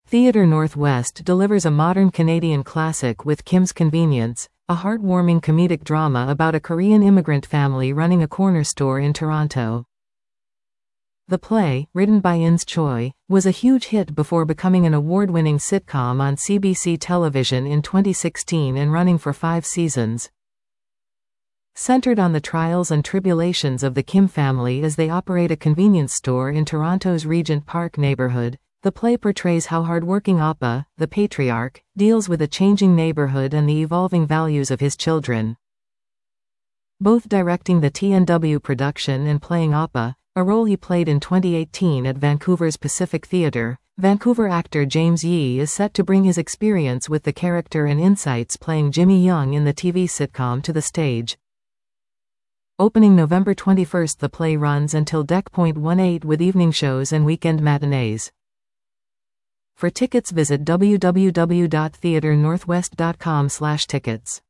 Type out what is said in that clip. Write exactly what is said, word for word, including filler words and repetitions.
Theatre Northwest delivers a modern Canadian classic with Kim's Convenience, a heartwarming comedic drama about a Korean immigrant family running a corner store in Toronto. The play, written by Ins Choi, was a huge hit before becoming an award-winning sitcom on C B C television in twenty sixteen and running for five seasons. Centered on the trials and tribulations of the Kim family as they operate a convenience store in Toronto's Regent Park neighborhood, the play portrays how hardworking Appa, the patriarch, deals with a changing neighborhood and the evolving values of his children. Both directing the T N W production and playing Appa, a role he played in twenty eighteen at Vancouver's Pacific Theatre, Vancouver actor James Yee is set to bring his experience with the character and insights playing Jimmy Young in the T V sitcom to the stage. Opening November twenty-first, the play runs until Deck point eighteen with evening shows and weekend matinees. For tickets, visit w w w dot theatre northwest dot com slash tickets.